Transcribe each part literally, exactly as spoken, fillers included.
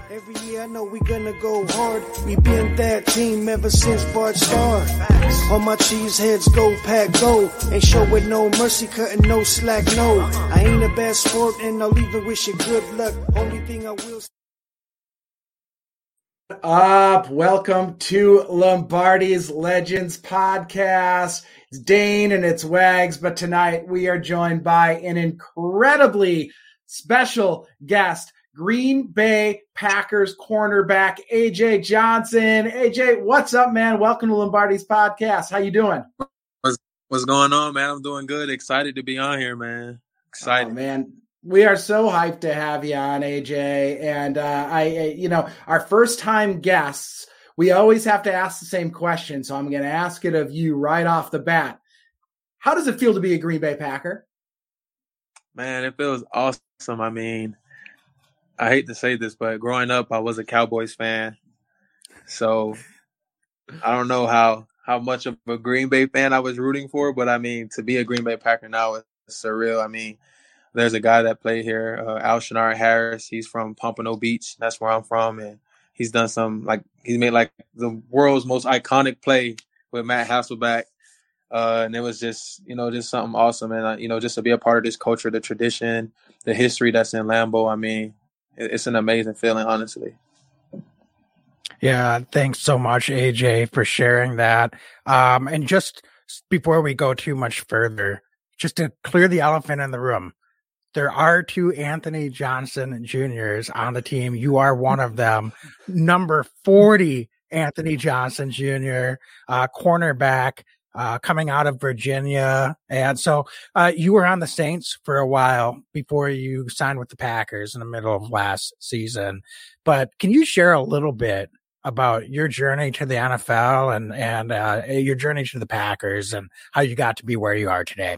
Every year I know we gonna go hard. We been that team ever since Bart Starr. All my cheese heads go pack go. Ain't showing no mercy, cutting no slack, no. I ain't a bad sport and I'll even wish you good luck. Only thing I will up. Welcome to Lombardi's Legends podcast. It's Dane and it's Wags, but tonight we are joined by an incredibly special guest, Green Bay Packers cornerback A J Johnson. A J, what's up, man? Welcome to Lombardi's podcast. How you doing? What's, what's going on, man? I'm doing good. Excited to be on here, man. Excited. Oh, man. We are so hyped to have you on, A J. And uh, I, you know, our first time guests, we always have to ask the same question. So I'm going to ask it of you right off the bat. How does it feel to be a Green Bay Packer? Man, it feels awesome. I mean, I hate to say this, but growing up, I was a Cowboys fan. So I don't know how, how much of a Green Bay fan I was rooting for, but I mean, to be a Green Bay Packer now is surreal. I mean, there's a guy that played here, uh, Alshon Harris. He's from Pompano Beach. That's where I'm from. And he's done some, like, he made like the world's most iconic play with Matt Hasselbeck. Uh, and it was just, you know, just something awesome. And, uh, you know, just to be a part of this culture, the tradition, the history that's in Lambeau. I mean, it's an amazing feeling, honestly. Yeah, thanks so much, A J, for sharing that. Um, and just before we go too much further, just to clear the elephant in the room, there are two Anthony Johnson Juniors on the team. You are one of them. Number forty, Anthony Johnson Junior, uh, cornerback. Uh, coming out of Virginia. And so uh, you were on the Saints for a while before you signed with the Packers in the middle of last season. But can you share a little bit about your journey to the N F L and, and uh, your journey to the Packers and how you got to be where you are today?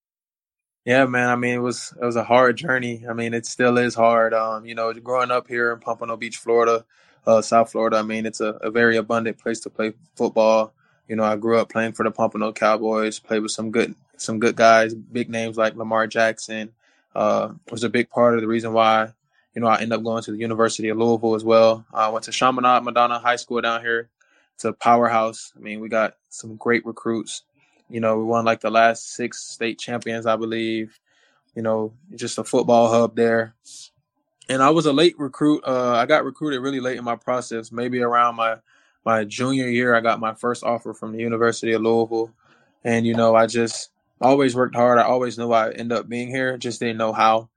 Yeah, man. I mean, it was it was a hard journey. I mean, it still is hard. Um, you know, growing up here in Pompano Beach, Florida, uh, South Florida, I mean, it's a, a very abundant place to play football. You know, I grew up playing for the Pompano Cowboys, played with some good some good guys, big names like Lamar Jackson. Uh, was a big part of the reason why, you know, I ended up going to the University of Louisville as well. I went to Chaminade Madonna High School down here. It's a powerhouse. I mean, we got some great recruits. You know, we won like the last six state champions, I believe. You know, just a football hub there. And I was a late recruit. Uh, I got recruited really late in my process, maybe around my My junior year. I got my first offer from the University of Louisville. And, you know, I just always worked hard. I always knew I'd end up being here, just didn't know how.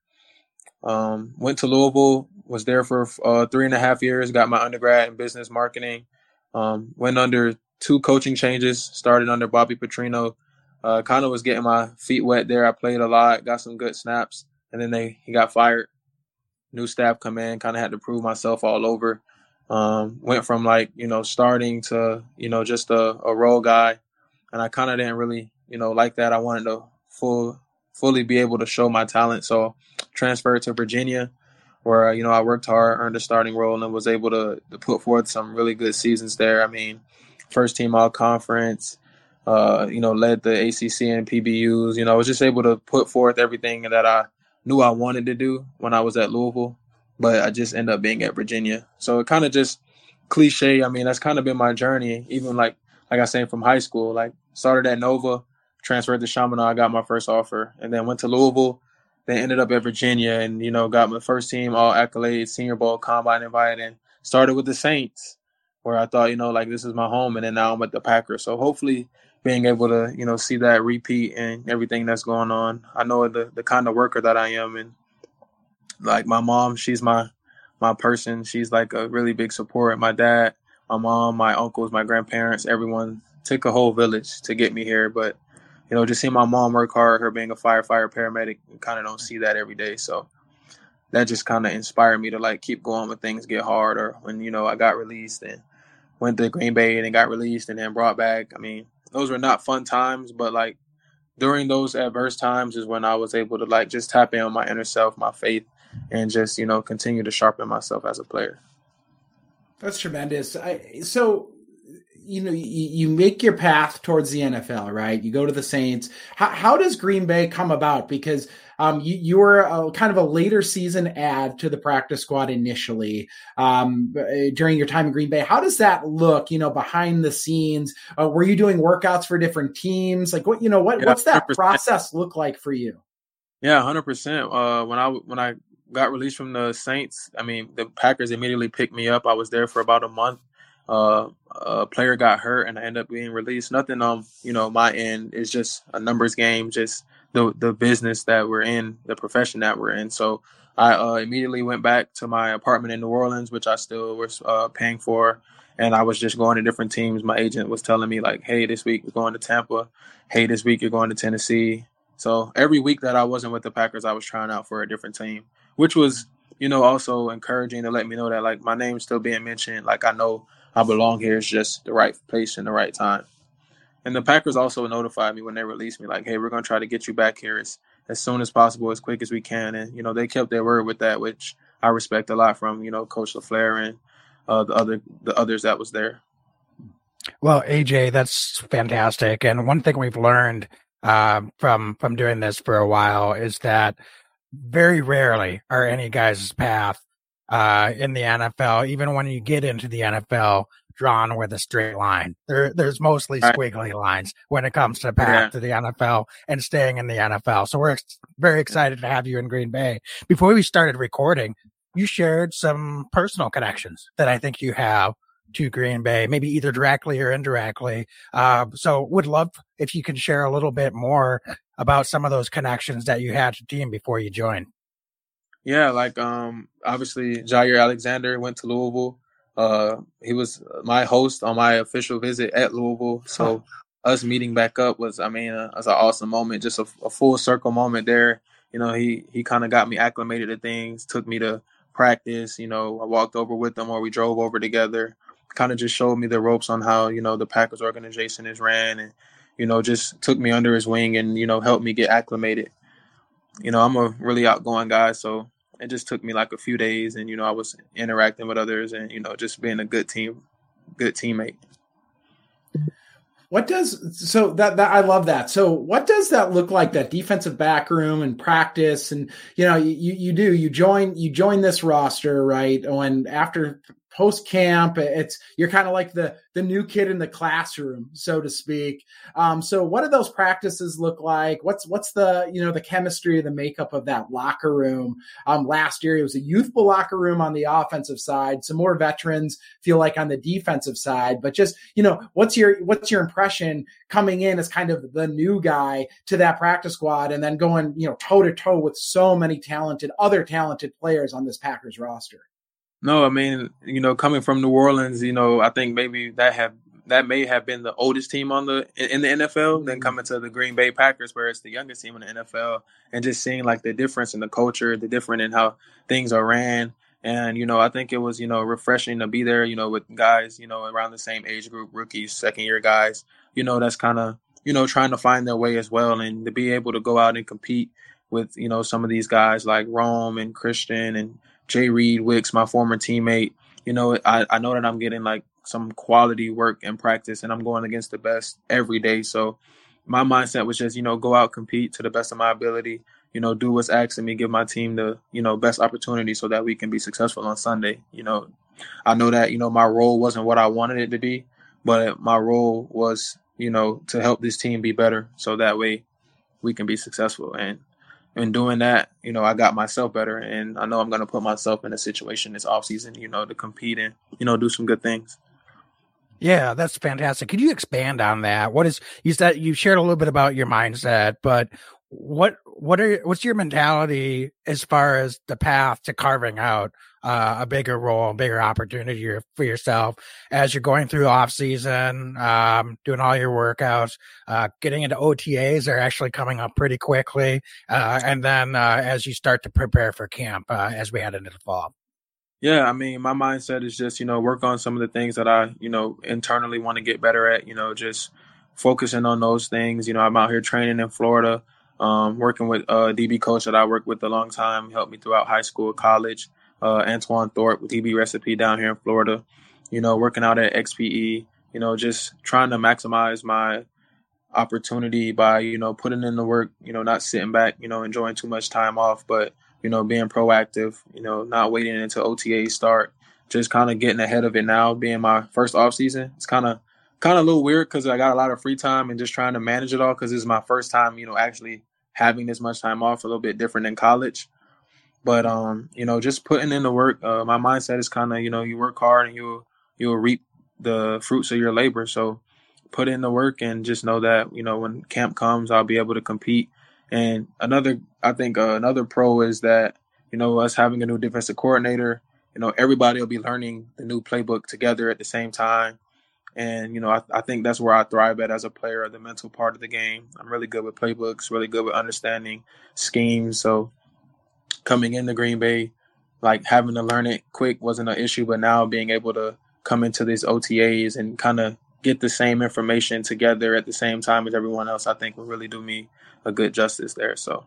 Um, went to Louisville, was there for uh, three and a half years, got my undergrad in business marketing. Um, went under two coaching changes, started under Bobby Petrino. Uh, kind of was getting my feet wet there. I played a lot, got some good snaps, and then they he got fired. New staff come in, kind of had to prove myself all over. Um, went from like, you know, starting to, you know, just a, a role guy. And I kind of didn't really, you know, like that. I wanted to full, fully be able to show my talent. So transferred to Virginia where, you know, I worked hard, earned a starting role and was able to, to put forth some really good seasons there. I mean, first team all conference, uh, you know, led the A C C and P B Us, you know, I was just able to put forth everything that I knew I wanted to do when I was at Louisville. But I just ended up being at Virginia. So it kind of just cliche. I mean, that's kind of been my journey, even like like I said, from high school. Like started at Nova, transferred to Chaminade, I got my first offer, and then went to Louisville, then ended up at Virginia and, you know, got my first team all accolades, Senior Bowl, Combine invite, and started with the Saints where I thought, you know, like this is my home. And then now I'm at the Packers. So hopefully being able to, you know, see that repeat and everything that's going on. I know the, the kind of worker that I am, and like my mom, she's my my person. She's like a really big support. My dad, my mom, my uncles, my grandparents, everyone took a whole village to get me here. But, you know, just seeing my mom work hard, her being a firefighter, paramedic, you kind of don't see that every day. So that just kind of inspired me to like keep going when things get hard, or when, you know, I got released and went to Green Bay and then got released and then brought back. I mean, those were not fun times, but like during those adverse times is when I was able to like just tap in on my inner self, my faith, and just, you know, continue to sharpen myself as a player. That's tremendous. I, so, you know, you, you make your path towards the N F L, right? You go to the Saints. How, how does Green Bay come about? Because Um, you, you were a, kind of a later season add to the practice squad initially um, during your time in Green Bay. How does that look, you know, behind the scenes? Uh, were you doing workouts for different teams? Like what, you know, what, Yeah, what's that one hundred percent. process look like for you? Yeah, one hundred percent. Uh, when I when I got released from the Saints, I mean, the Packers immediately picked me up. I was there for about a month. Uh, a player got hurt, and I ended up being released. Nothing on, you know, my end. It's just a numbers game, just the the business that we're in, the profession that we're in. So I uh, immediately went back to my apartment in New Orleans, which I still was uh, paying for, and I was just going to different teams. My agent was telling me, like, hey, this week you're going to Tampa. Hey, this week you're going to Tennessee. So every week that I wasn't with the Packers, I was trying out for a different team, which was, you know, also encouraging to let me know that, like, my name's still being mentioned. Like, I know I belong here. It's just the right place and the right time. And the Packers also notified me when they released me, like, hey, we're going to try to get you back here as, as soon as possible, as quick as we can. And, you know, they kept their word with that, which I respect a lot from, you know, Coach LaFleur and uh, the other the others that was there. Well, A J, that's fantastic. And one thing we've learned uh, from from doing this for a while is that very rarely are any guys' path uh, in the N F L, even when you get into the N F L, drawn with a straight line. There, there's mostly Right. squiggly lines when it comes to path Yeah. to the N F L and staying in the N F L. So we're ex- very excited to have you in Green Bay. Before we started recording, you shared some personal connections that I think you have to Green Bay, maybe either directly or indirectly. Uh, so would love if you can share a little bit more about some of those connections that you had to team before you joined. Yeah, like um, obviously Jair Alexander went to Louisville. Uh, he was my host on my official visit at Louisville. So us meeting back up was, I mean, uh, was an awesome moment, just a, a full circle moment there. You know, he he kind of got me acclimated to things, took me to practice. You know, I walked over with him or we drove over together. Kind of just showed me the ropes on how, you know, the Packers organization is ran, and, you know, just took me under his wing and, you know, helped me get acclimated. You know, I'm a really outgoing guy, so it just took me like a few days, and, you know, I was interacting with others and, you know, just being a good team, good teammate. What does so that that I love that. So what does that look like? That defensive back room and practice, and you know, you you do you join you join this roster, right? When after post camp, it's you're kind of like the the new kid in the classroom, so to speak. Um, so what do those practices look like? What's what's the you know the chemistry, the makeup of that locker room? Um, last year it was a youthful locker room on the offensive side. Some more veterans feel like on the defensive side, but just you know, what's your what's your impression coming in as kind of the new guy to that practice squad, and then going you know toe to toe with so many talented other talented players on this Packers roster? No, I mean, you know, coming from New Orleans, you know, I think maybe that have that may have been the oldest team on the in the N F L. Mm-hmm. Then coming to the Green Bay Packers, where it's the youngest team in the N F L, and just seeing like the difference in the culture, the difference in how things are ran. And, you know, I think it was, you know, refreshing to be there, you know, with guys, you know, around the same age group, rookies, second year guys, you know, that's kind of, you know, trying to find their way as well. And to be able to go out and compete with, you know, some of these guys like Rome and Christian and Jay Reed Wicks, my former teammate, you know, I, I know that I'm getting like some quality work and practice, and I'm going against the best every day. So my mindset was just, you know, go out, compete to the best of my ability, you know, do what's asked of me, give my team the, you know, best opportunity so that we can be successful on Sunday. You know, I know that, you know, my role wasn't what I wanted it to be, but my role was, you know, to help this team be better so that way we can be successful. And in doing that, you know, I got myself better, and I know I'm going to put myself in a situation this offseason, you know, to compete and, you know, do some good things. Yeah, that's fantastic. Could you expand on that? What is, you said you shared a little bit about your mindset, but what, what are, what's your mentality as far as the path to carving out uh, a bigger role, a bigger opportunity for yourself as you're going through off season, um, doing all your workouts, uh, getting into O T As are actually coming up pretty quickly. Uh, and then, uh, as you start to prepare for camp, uh, as we head into the fall. Yeah, I mean, my mindset is just, you know, work on some of the things that I, you know, internally want to get better at, you know, just focusing on those things. You know, I'm out here training in Florida, um, working with a D B coach that I worked with a long time, helped me throughout high school, college, uh, Antoine Thorpe with D B Recipe down here in Florida, you know, working out at X P E, you know, just trying to maximize my opportunity by, you know, putting in the work, you know, not sitting back, you know, enjoying too much time off, but, you know, being proactive, you know, not waiting until O T As start, just kind of getting ahead of it now, being my first off season. It's kind of, kind of a little weird because I got a lot of free time and just trying to manage it all because this is my first time, you know, actually having this much time off, a little bit different than college. But, um, you know, just putting in the work, uh, my mindset is kind of, you know, you work hard and you'll, you'll reap the fruits of your labor. So put in the work and just know that, you know, when camp comes, I'll be able to compete. And another, I think uh, another pro is that, you know, us having a new defensive coordinator, you know, everybody will be learning the new playbook together at the same time. And, you know, I, I think that's where I thrive at as a player, the mental part of the game. I'm really good with playbooks, really good with understanding schemes. So coming into Green Bay, like having to learn it quick wasn't an issue, but now being able to come into these O T As and kind of get the same information together at the same time as everyone else, I think will really do me a good justice there. So.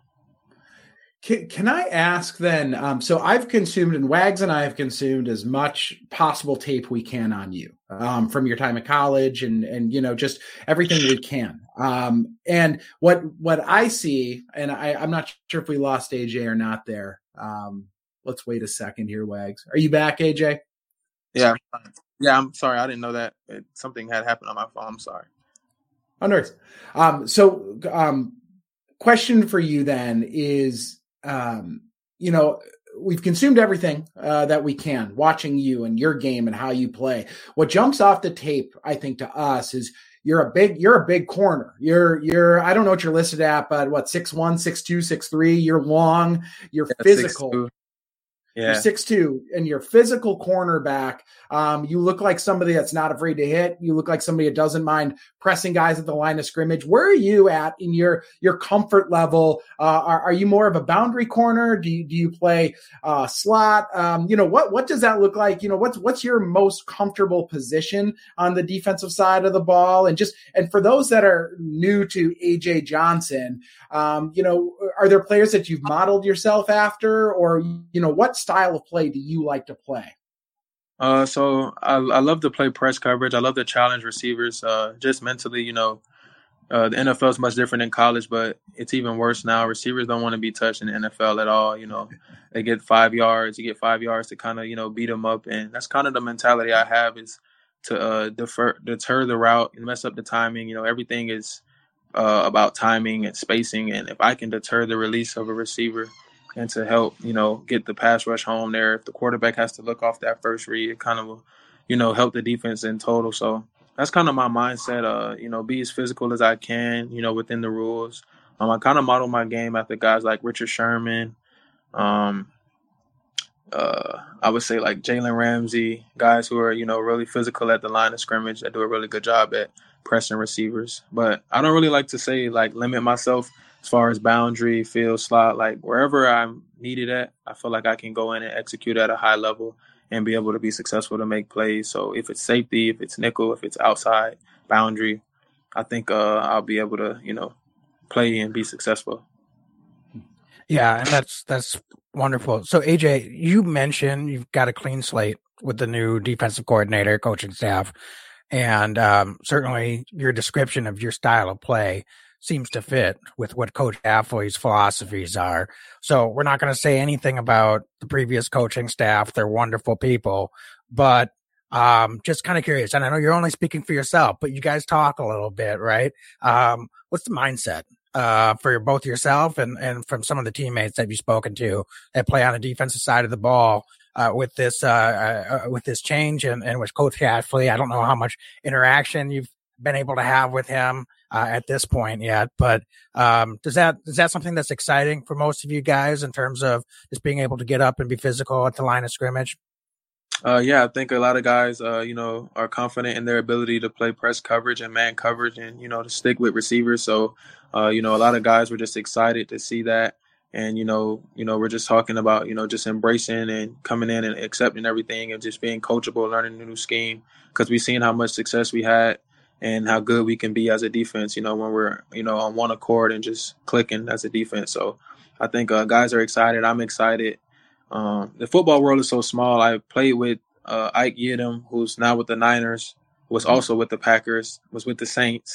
Can, can I ask then, um, so I've consumed, and Wags and I have consumed as much possible tape we can on you um, from your time at college and, and, you know, just everything we can. Um, and what, what I see, and I, I'm not sure if we lost A J or not there. Um, let's wait a second here, Wags. Are you back, A J? Yeah. Yeah. I'm sorry. I didn't know that it, something had happened on my phone. I'm sorry. Oh, no. Um, so, um, question for you then is, Um, you know, we've consumed everything uh, that we can, watching you and your game and how you play. What jumps off the tape, I think, to us is you're a big, you're a big corner. You're, you're, I don't know what you're listed at, but what, six one, six two, six three, you're long, you're yeah, physical. six two. Yeah. You're six two and you're physical cornerback. Um, you look like somebody that's not afraid to hit. You look like somebody that doesn't mind pressing guys at the line of scrimmage. Where are you at in your, your comfort level? Uh, are, are you more of a boundary corner? Do you, do you play uh slot? Um, you know, what, what does that look like? You know, what's, what's your most comfortable position on the defensive side of the ball? And just, and for those that are new to A J Johnson, um, you know, are there players that you've modeled yourself after, or, you know, what style of play do you like to play? Uh, so I, I love to play press coverage. I love to challenge receivers. Uh, just mentally, you know, uh, the N F L is much different than college, but it's even worse now. Receivers don't want to be touched in the N F L at all. You know, they get five yards. You get five yards to kind of, you know, beat them up, and that's kind of the mentality I have, is to uh, defer, deter the route and mess up the timing. You know, everything is uh, about timing and spacing, and if I can deter the release of a receiver and to help, you know, get the pass rush home there, if the quarterback has to look off that first read, it kind of will, you know, help the defense in total. So that's kind of my mindset, uh, you know, be as physical as I can, you know, within the rules. Um, I kind of model my game after guys like Richard Sherman. Um, uh, I would say like Jalen Ramsey, guys who are, you know, really physical at the line of scrimmage that do a really good job at pressing receivers. But I don't really like to say, like, limit myself as far as boundary, field, slot, like wherever I'm needed at, I feel like I can go in and execute at a high level and be able to be successful to make plays. So if it's safety, if it's nickel, if it's outside boundary, I think uh, I'll be able to, you know, play and be successful. Yeah, and that's that's wonderful. So A J, you mentioned you've got a clean slate with the new defensive coordinator, coaching staff, and um, certainly your description of your style of play seems to fit with what Coach Hafley's philosophies are. So we're not going to say anything about the previous coaching staff. They're wonderful people, but um, just kind of curious. And I know you're only speaking for yourself, but you guys talk a little bit, right? Um, what's the mindset uh, for both yourself and, and from some of the teammates that you've spoken to that play on the defensive side of the ball uh, with this, uh, uh, with this change and, and with Coach Hafley? I don't know how much interaction you've been able to have with him uh, at this point yet, but um, does that is that something that's exciting for most of you guys in terms of just being able to get up and be physical at the line of scrimmage? Uh, yeah, I think a lot of guys, uh, you know, are confident in their ability to play press coverage and man coverage, and you know, to stick with receivers. So, uh, you know, a lot of guys were just excited to see that, and you know, you know, we're just talking about, you know, just embracing and coming in and accepting everything and just being coachable, learning a new scheme, because we've seen how much success we had and how good we can be as a defense, you know, when we're, you know, on one accord and just clicking as a defense. So I think uh, guys are excited. I'm excited. Um, the football world is so small. I played with uh, Ike Yidam, who's now with the Niners, was also with the Packers, was with the Saints.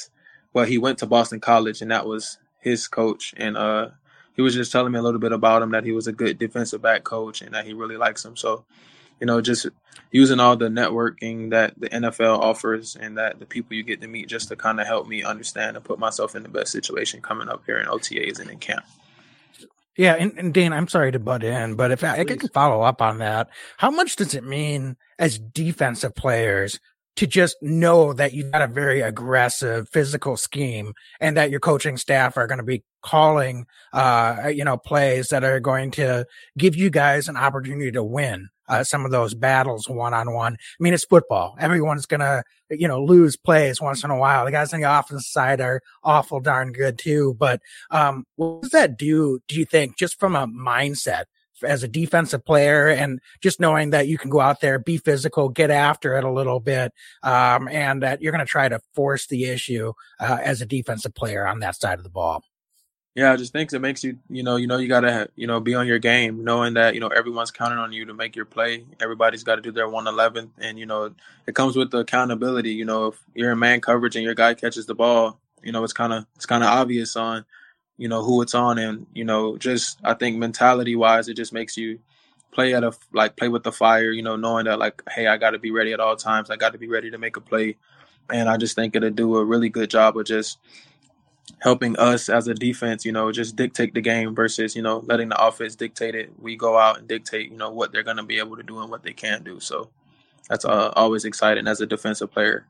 well, he went to Boston College, and that was his coach. And uh, he was just telling me a little bit about him, that he was a good defensive back coach and that he really likes him. So, you know, just using all the networking that the N F L offers and that the people you get to meet just to kind of help me understand and put myself in the best situation coming up here in O T As and in camp. Yeah, and, and Dane, I'm sorry to butt in, but if I, I can follow up on that, how much does it mean as defensive players to just know that you've got a very aggressive physical scheme and that your coaching staff are going to be calling, uh, you know, plays that are going to give you guys an opportunity to win uh, some of those battles one-on-one? I mean, it's football. Everyone's going to, you know, lose plays once in a while. The guys on the offensive side are awful darn good too. But um, what does that do, do you think, just from a mindset as a defensive player, and just knowing that you can go out there, be physical, get after it a little bit, um, and that you're going to try to force the issue uh, as a defensive player on that side of the ball? Yeah, I just think it makes you, you know, you know, you got to, you know, be on your game, knowing that, you know, everyone's counting on you to make your play. Everybody's got to do their one eleventh. And, you know, it comes with the accountability. You know, if you're in man coverage and your guy catches the ball, you know, it's kind of, it's kind of obvious on, you know, who it's on. And, you know, just, I think mentality wise, it just makes you play at a, like play with the fire, you know, knowing that like, hey, I got to be ready at all times. I got to be ready to make a play. And I just think it'll do a really good job of just helping us as a defense, you know, just dictate the game versus, you know, letting the offense dictate it. We go out and dictate, you know, what they're going to be able to do and what they can do. So that's uh, always exciting as a defensive player.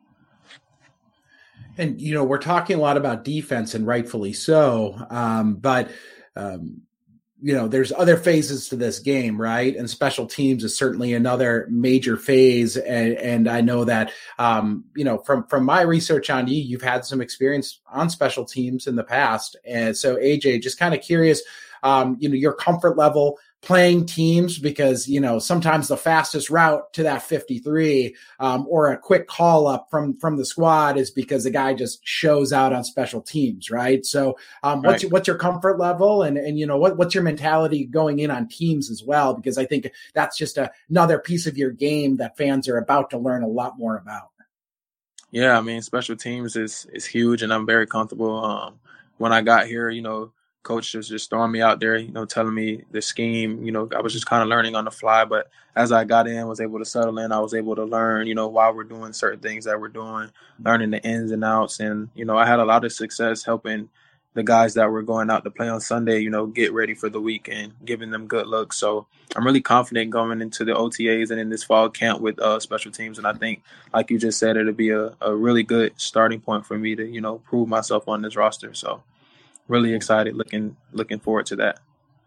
And, you know, we're talking a lot about defense, and rightfully so. Um, but, um, you know, there's other phases to this game, right? And special teams is certainly another major phase. And, and I know that, um, you know, from, from my research on you, you've had some experience on special teams in the past. And so, A J, just kind of curious, um, you know, your comfort level playing teams, because, you know, sometimes the fastest route to that fifty-three um, or a quick call up from, from the squad is because the guy just shows out on special teams. Right. So um, what's, right. your, what's your comfort level, and, and, you know, what, what's your mentality going in on teams as well? Because I think that's just a, another piece of your game that fans are about to learn a lot more about. Yeah. I mean, special teams is, is huge, and I'm very comfortable. Um, when I got here, you know, coach was just throwing me out there, you know, telling me the scheme. You know, I was just kind of learning on the fly. But as I got in, was able to settle in, I was able to learn, you know, while we're doing certain things that we're doing, learning the ins and outs. And, you know, I had a lot of success helping the guys that were going out to play on Sunday, you know, get ready for the week and giving them good looks. So I'm really confident going into the O T As and in this fall camp with uh, special teams. And I think, like you just said, it'll be a, a really good starting point for me to, you know, prove myself on this roster. So really excited, looking looking forward to that.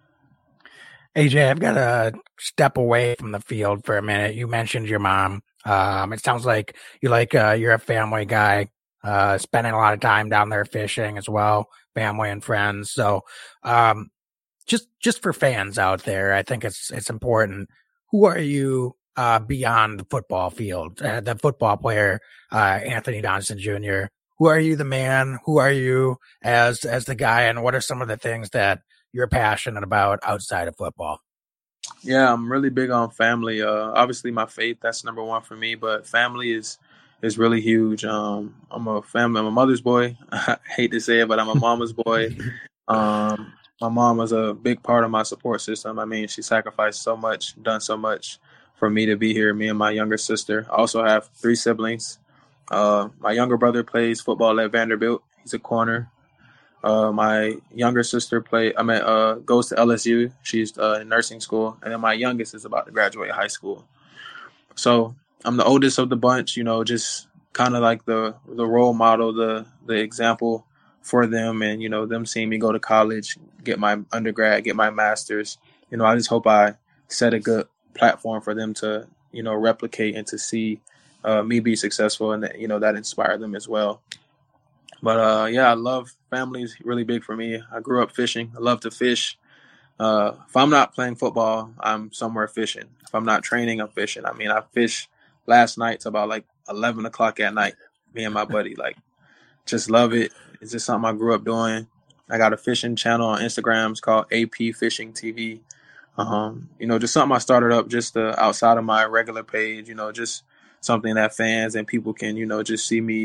A J, I've got to step away from the field for a minute. You mentioned your mom. Um, it sounds like you like uh, you're a family guy, uh, spending a lot of time down there fishing as well, family and friends. So, um, just just for fans out there, I think it's it's important. Who are you uh, beyond the football field? Uh, the football player, uh, Anthony Dodson Junior Who are you, the man? Who are you as as the guy? And what are some of the things that you're passionate about outside of football? Yeah, I'm really big on family. Uh, obviously, my faith, that's number one for me. But family is is really huge. Um, I'm a family. I'm a mother's boy. I hate to say it, but I'm a mama's boy. Um, my mom was a big part of my support system. I mean, she sacrificed so much, done so much for me to be here, me and my younger sister. I also have three siblings. Uh, my younger brother plays football at Vanderbilt. He's a corner. Uh, my younger sister play. I mean, uh, goes to L S U. She's uh, in nursing school, and then my youngest is about to graduate high school. So I'm the oldest of the bunch. You know, just kind of like the the role model, the the example for them, and you know, them seeing me go to college, get my undergrad, get my master's. You know, I just hope I set a good platform for them to, you know, replicate and to see Uh, me be successful, and that, you know, that inspired them as well. But uh, yeah, I love family is really big for me. I grew up fishing. I love to fish. Uh, if I'm not playing football, I'm somewhere fishing. If I'm not training, I'm fishing. I mean, I fished last night to about like eleven o'clock at night, me and my buddy, like just love it. It's just something I grew up doing. I got a fishing channel on Instagram. It's called A P Fishing T V. Um, you know, just something I started up just uh, outside of my regular page, you know, just something that fans and people can, you know, just see me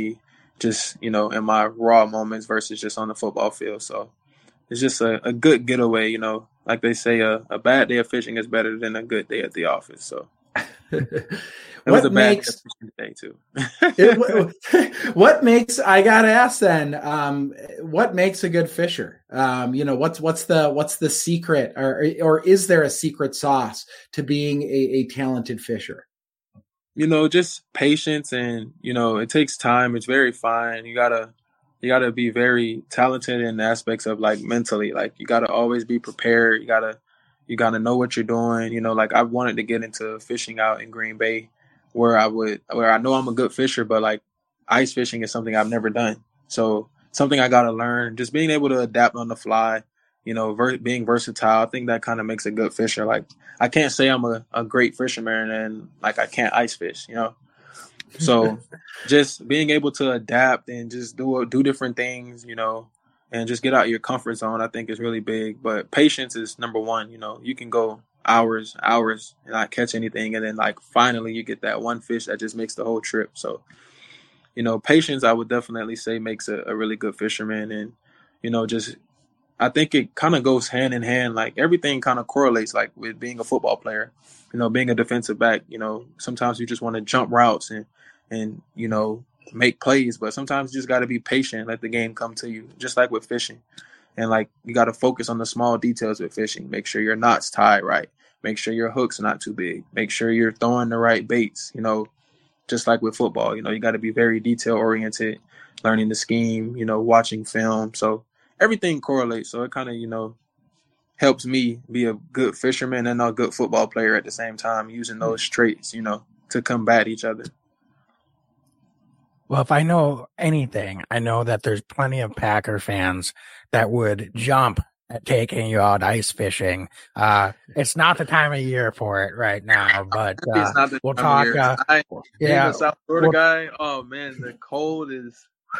just, you know, in my raw moments versus just on the football field. So it's just a, a good getaway, you know, like they say, a, a bad day of fishing is better than a good day at the office. So it was a bad makes, day too. it, what makes, I got to ask then, um, what makes a good fisher? Um, you know, what's, what's the, what's the secret, or, or is there a secret sauce to being a, a talented fisher? You know, just patience, and, you know, it takes time. It's very fine. You gotta, you gotta be very talented in aspects of like mentally, like you gotta always be prepared. You gotta, you gotta know what you're doing. You know, like I wanted to get into fishing out in Green Bay where I would, where I know I'm a good fisher, but like ice fishing is something I've never done. So something I got to learn, just being able to adapt on the fly, you know, ver- being versatile. I think that kind of makes a good fisher. Like I can't say I'm a, a great fisherman and like I can't ice fish, you know? So just being able to adapt and just do, do different things, you know, and just get out your comfort zone, I think is really big. But patience is number one. You know, you can go hours, hours and not catch anything. And then like finally you get that one fish that just makes the whole trip. So, you know, patience, I would definitely say makes a, a really good fisherman. And, you know, just, I think it kind of goes hand in hand. Like everything kind of correlates, like with being a football player, you know, being a defensive back, you know, sometimes you just want to jump routes and, and, you know, make plays, but sometimes you just got to be patient, let the game come to you, just like with fishing. And like, you got to focus on the small details with fishing. Make sure your knot's tied right. Make sure your hook's not too big. Make sure you're throwing the right baits, you know, just like with football, you know, you got to be very detail oriented, learning the scheme, you know, watching film. So everything correlates. So it kind of, you know, helps me be a good fisherman and a good football player at the same time, using those traits, you know, to combat each other. Well, if I know anything, I know that there's plenty of Packer fans that would jump at taking you out ice fishing. Uh, it's not the time of year for it right now, but uh, it's not the we'll time talk. Uh, I, yeah, a South Florida we'll, guy. Oh man, the cold is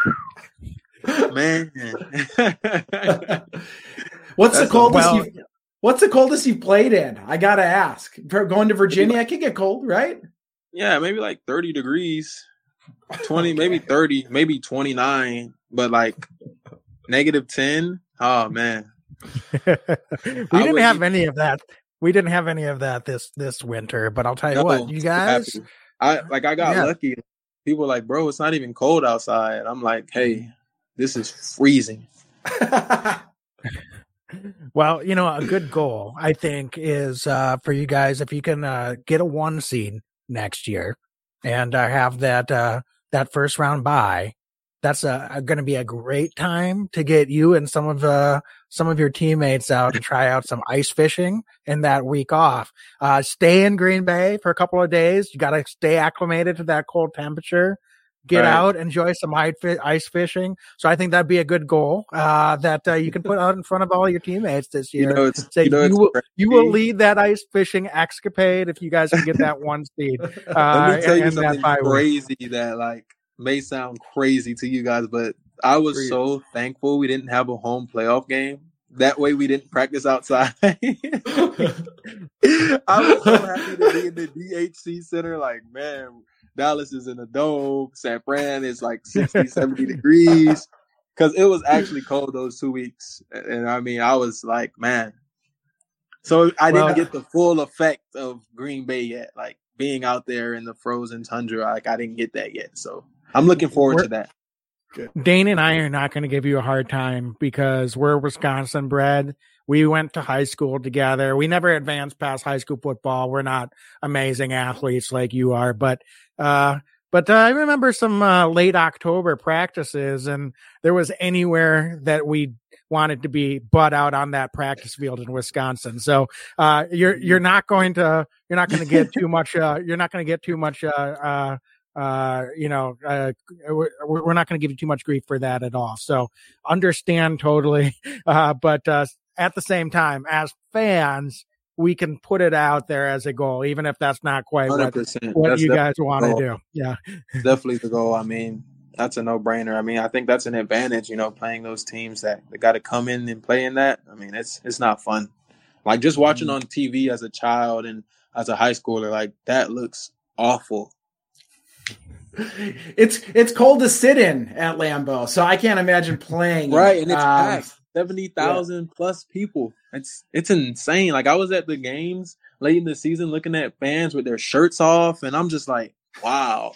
man. What's That's the coldest? well, you've, what's the coldest you've played in? I gotta ask. Going to Virginia, I could get cold, right? Yeah, maybe like thirty degrees. twenty, okay. Maybe thirty, maybe twenty-nine, but like negative ten. Oh man. we didn't have be... any of that. We didn't have any of that this this winter, but I'll tell you no, what, you guys. I like I got yeah. lucky. People were like, bro, it's not even cold outside. I'm like, hey, this is freezing. Well, you know, a good goal, I think, is uh, for you guys, if you can uh, get a one seed next year and uh, have that uh, that first round bye. That's a, a going to be a great time to get you and some of uh, some of your teammates out to try out some ice fishing in that week off. Uh, stay in Green Bay for a couple of days. You got to stay acclimated to that cold temperature. Get right. out, enjoy some ice fishing. So I think that'd be a good goal uh, that uh, you can put out in front of all your teammates this year. You know, it's, Say you, know, you, it's will, you will lead that ice fishing escapade if you guys can get that one seed. Uh, Let me tell you and something that crazy week. That like may sound crazy to you guys, but I was Crazy. so thankful we didn't have a home playoff game. That way we didn't practice outside. I was so happy to be in the D H C Center. Like, man, Dallas is in a dome. San Fran is like sixty, seventy degrees. Because it was actually cold those two weeks. And I mean, I was like, man. So I didn't well, get the full effect of Green Bay yet. Like being out there in the frozen tundra, like I didn't get that yet. So I'm looking forward to that. Dane and I are not going to give you a hard time because we're Wisconsin bred. We went to high school together. We never advanced past high school football. We're not amazing athletes like you are, but, uh, but uh, I remember some uh, late October practices, and there was anywhere that we wanted to be butt out on that practice field in Wisconsin. So uh, you're you're not going to you're not going to get too much. Uh, you're not going to get too much. Uh, uh, uh, you know, uh, we're, we're not going to give you too much grief for that at all. So understand totally. Uh, but uh, at the same time, as fans, we can put it out there as a goal, even if that's not quite what, what you guys want to do. Yeah, it's definitely the goal. I mean, that's a no-brainer. I mean, I think that's an advantage, you know, playing those teams that, that got to come in and play in that. I mean, it's it's not fun. Like just watching on T V as a child and as a high schooler, like that looks awful. It's it's cold to sit in at Lambeau, so I can't imagine playing. Right, and it's um, packed. seventy thousand yeah. plus people. It's it's insane. Like, I was at the games late in the season looking at fans with their shirts off, and I'm just like, wow.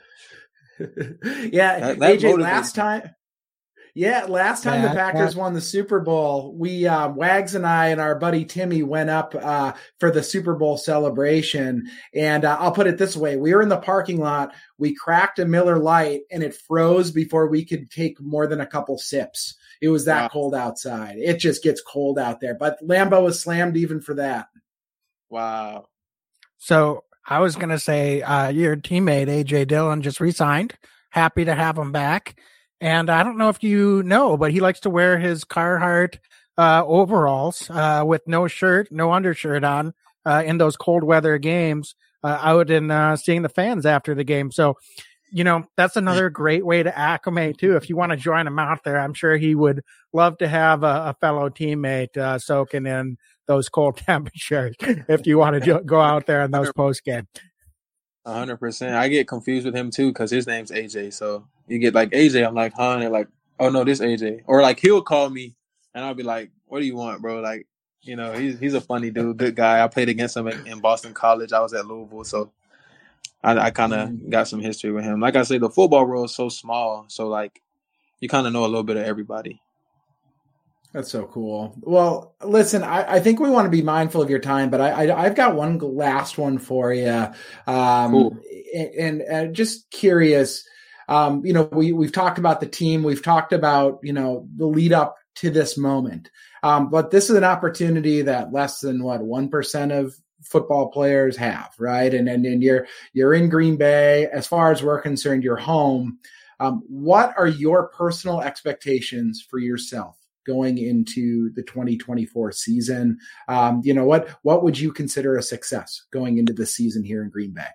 yeah, that, that A J, last time. Yeah, last time yeah, the Packers yeah. won the Super Bowl, we uh, Wags and I and our buddy Timmy went up uh, for the Super Bowl celebration. And uh, I'll put it this way: we were in the parking lot, we cracked a Miller Lite, and it froze before we could take more than a couple sips. It was that wow. cold outside. It just gets cold out there. But Lambeau was slammed even for that. Wow. So I was going to say uh, your teammate, A J Dillon, just re-signed. Happy to have him back. And I don't know if you know, but he likes to wear his Carhartt uh, overalls uh, with no shirt, no undershirt on uh, in those cold weather games uh, out and uh, seeing the fans after the game. So, you know, that's another great way to acclimate too. If you want to join him out there, I'm sure he would love to have a, a fellow teammate uh, soaking in those cold temperatures if you want to go out there in those post game. A hundred percent. I get confused with him too because his name's A J. So you get like A J, I'm like, huh? And they're like, oh no, this A J. Or like he'll call me and I'll be like, what do you want, bro? Like, you know, he's he's a funny dude, good guy. I played against him in, in Boston College. I was at Louisville, so I, I kind of got some history with him. Like I say, the football world is so small, so like you kind of know a little bit of everybody. That's so cool. Well, listen, I, I think we want to be mindful of your time, but I, I, I've got one last one for you. Um, cool. And, and just curious, um, you know, we, we've talked about the team. We've talked about, you know, the lead up to this moment. Um, but this is an opportunity that less than what, one percent of football players have, right? And, and, and you're, you're in Green Bay. As far as we're concerned, you're home. Um, what are your personal expectations for yourself going into the twenty twenty-four season? Um, you know, what, what would you consider a success going into the season here in Green Bay?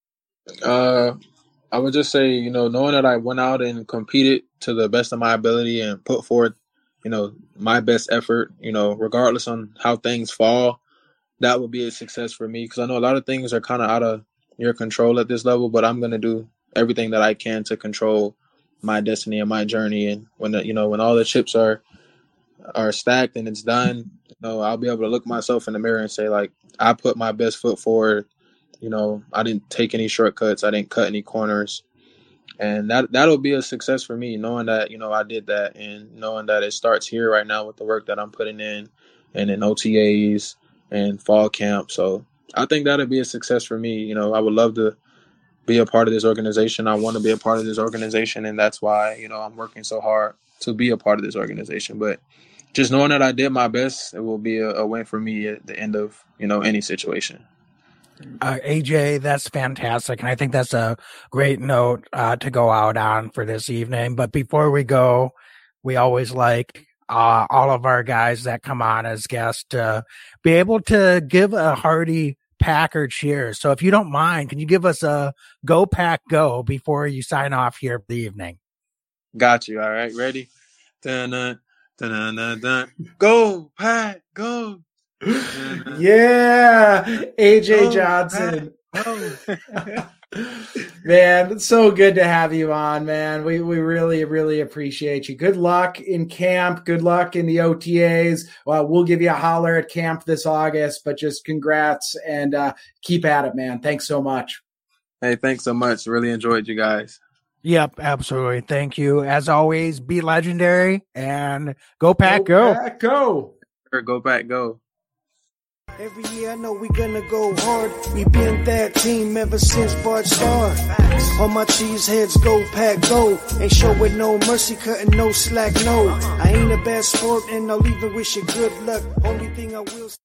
Uh, I would just say, you know, knowing that I went out and competed to the best of my ability and put forth, you know, my best effort, you know, regardless on how things fall, that would be a success for me. Cause I know a lot of things are kind of out of your control at this level, but I'm going to do everything that I can to control my destiny and my journey. And when, the, you know, when all the chips are, are stacked and it's done, you know, I'll be able to look myself in the mirror and say, like, I put my best foot forward. You know, I didn't take any shortcuts. I didn't cut any corners. And that, that'll be a success for me, knowing that, you know, I did that and knowing that it starts here right now with the work that I'm putting in and in O T As and fall camp. So I think that'll be a success for me. You know, I would love to be a part of this organization. I want to be a part of this organization. And that's why, you know, I'm working so hard to be a part of this organization. But just knowing that I did my best, it will be a, a win for me at the end of, you know, any situation. Uh, A J, that's fantastic. And I think that's a great note uh, to go out on for this evening. But before we go, we always like uh, all of our guys that come on as guests to be able to give a hearty Packer cheers. So if you don't mind, can you give us a go Pack go before you sign off here for the evening? Got you. All right. Ready? Dun-dun. Dun, dun, dun. Go, Pat, go. Dun, dun. Yeah, A J go, Johnson. Man, it's so good to have you on, man. We we really, really appreciate you. Good luck in camp. Good luck in the O T As. Well, we'll give you a holler at camp this August, but just congrats and uh, keep at it, man. Thanks so much. Hey, thanks so much. Really enjoyed you guys. Yep, absolutely. Thank you. As always, be legendary and go Pack, go. Go Pack, go. Or go Pack, go. Every year I know we gonna go hard. We been that team ever since Bart Starr. All my cheese heads go Pack, go. Ain't showing no mercy, cutting no slack, no. I ain't a bad sport and I'll even wish you good luck. Only thing I will